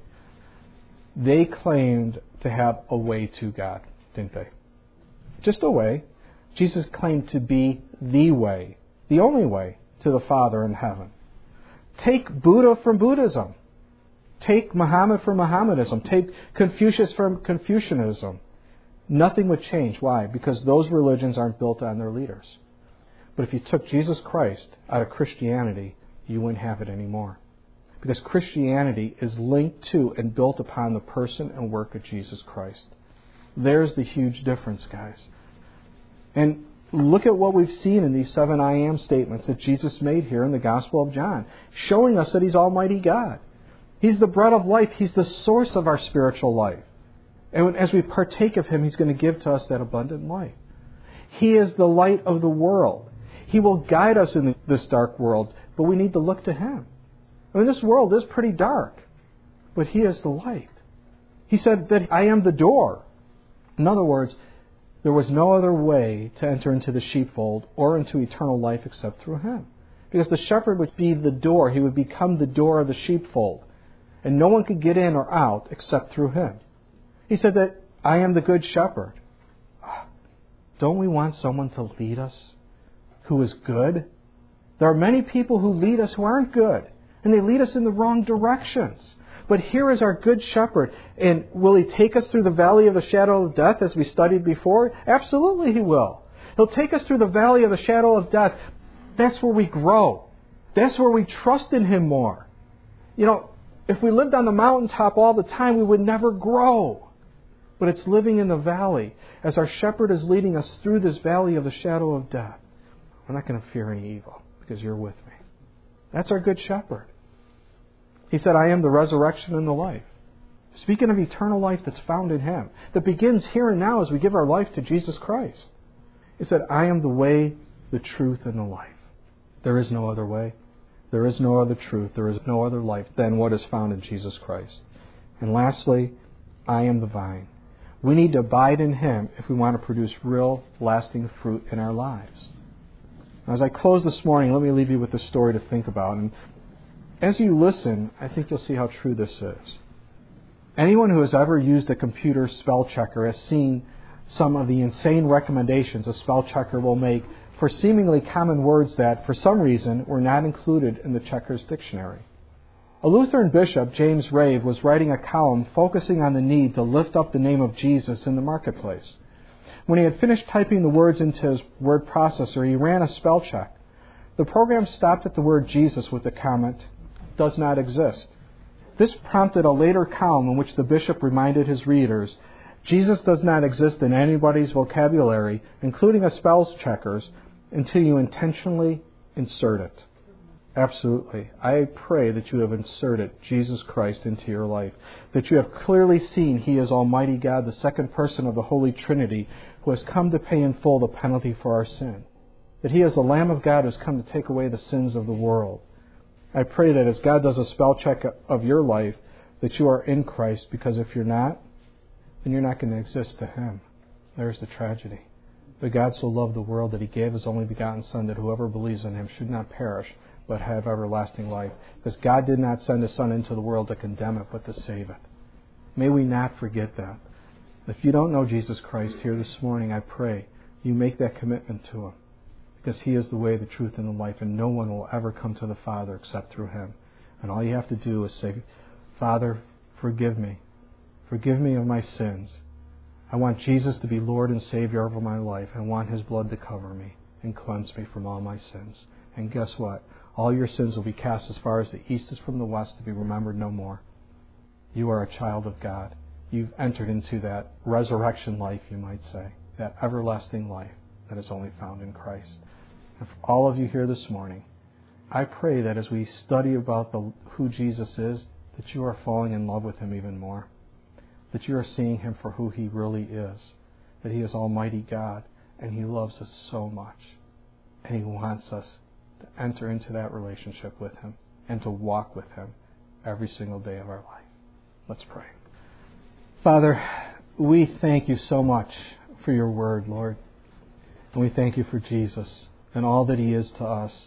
They claimed to have a way to God, didn't they? Just a way. Jesus claimed to be the way, the only way to the Father in heaven. Take Buddha from Buddhism. Take Muhammad from Mohammedanism. Take Confucius from Confucianism. Nothing would change. Why? Because those religions aren't built on their leaders. But if you took Jesus Christ out of Christianity, you wouldn't have it anymore. Because Christianity is linked to and built upon the person and work of Jesus Christ. There's the huge difference, guys. And look at what we've seen in these 7 I am statements that Jesus made here in the Gospel of John, showing us that He's Almighty God. He's the bread of life. He's the source of our spiritual life. And as we partake of Him, He's going to give to us that abundant life. He is the light of the world. He will guide us in this dark world, but we need to look to Him. I mean, this world is pretty dark, but He is the light. He said that I am the door. In other words, there was no other way to enter into the sheepfold or into eternal life except through Him. Because the shepherd would be the door. He would become the door of the sheepfold. And no one could get in or out except through Him. He said that I am the good shepherd. Don't we want someone to lead us who is good? There are many people who lead us who aren't good. And they lead us in the wrong directions. But here is our good shepherd. And will He take us through the valley of the shadow of death as we studied before? Absolutely He will. He'll take us through the valley of the shadow of death. That's where we grow. That's where we trust in Him more. You know, if we lived on the mountaintop all the time, we would never grow. But it's living in the valley as our shepherd is leading us through this valley of the shadow of death. We're not going to fear any evil because You're with me. That's our good shepherd. He said, I am the resurrection and the life. Speaking of eternal life that's found in Him, that begins here and now as we give our life to Jesus Christ. He said, I am the way, the truth, and the life. There is no other way. There is no other truth. There is no other life than what is found in Jesus Christ. And lastly, I am the vine. We need to abide in Him if we want to produce real, lasting fruit in our lives. Now, as I close this morning, let me leave you with a story to think about. And as you listen, I think you'll see how true this is. Anyone who has ever used a computer spell checker has seen some of the insane recommendations a spell checker will make for seemingly common words that, for some reason, were not included in the checker's dictionary. A Lutheran bishop, James Rave, was writing a column focusing on the need to lift up the name of Jesus in the marketplace. When he had finished typing the words into his word processor, he ran a spell check. The program stopped at the word Jesus with the comment, does not exist. This prompted a later column in which the bishop reminded his readers, Jesus does not exist in anybody's vocabulary, including a spell checker's, until you intentionally insert it. Absolutely. I pray that you have inserted Jesus Christ into your life, that you have clearly seen He is Almighty God, the second person of the Holy Trinity, who has come to pay in full the penalty for our sin, that He is the Lamb of God who has come to take away the sins of the world. I pray that as God does a spell check of your life, that you are in Christ, because if you're not, then you're not going to exist to Him. There's the tragedy. But God so loved the world that He gave His only begotten Son, that whoever believes in Him should not perish, but have everlasting life. Because God did not send His Son into the world to condemn it, but to save it. May we not forget that. If you don't know Jesus Christ here this morning, I pray you make that commitment to Him. Because He is the way, the truth, and the life, and no one will ever come to the Father except through Him. And all you have to do is say, Father, forgive me. Forgive me of my sins. I want Jesus to be Lord and Savior over my life. I want His blood to cover me and cleanse me from all my sins. And guess what? All your sins will be cast as far as the east is from the west, to be remembered no more. You are a child of God. You've entered into that resurrection life, you might say, that everlasting life that is only found in Christ. And for all of you here this morning, I pray that as we study about who Jesus is, that you are falling in love with Him even more. That you are seeing Him for who He really is. That He is Almighty God, and He loves us so much. And He wants us to enter into that relationship with Him and to walk with Him every single day of our life. Let's pray. Father, we thank You so much for Your word, Lord. And we thank You for Jesus and all that He is to us.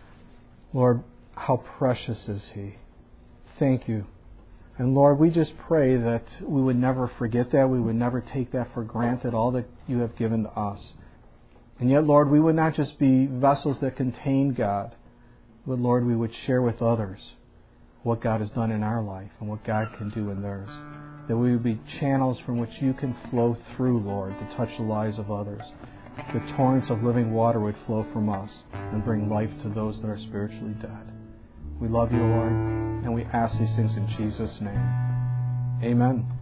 Lord, how precious is He. Thank You. And Lord, we just pray that we would never forget that. We would never take that for granted, all that You have given to us. And yet, Lord, we would not just be vessels that contain God, but Lord, we would share with others what God has done in our life and what God can do in theirs. That we would be channels from which You can flow through, Lord, to touch the lives of others. The torrents of living water would flow from us and bring life to those that are spiritually dead. We love You, Lord, and we ask these things in Jesus' name. Amen.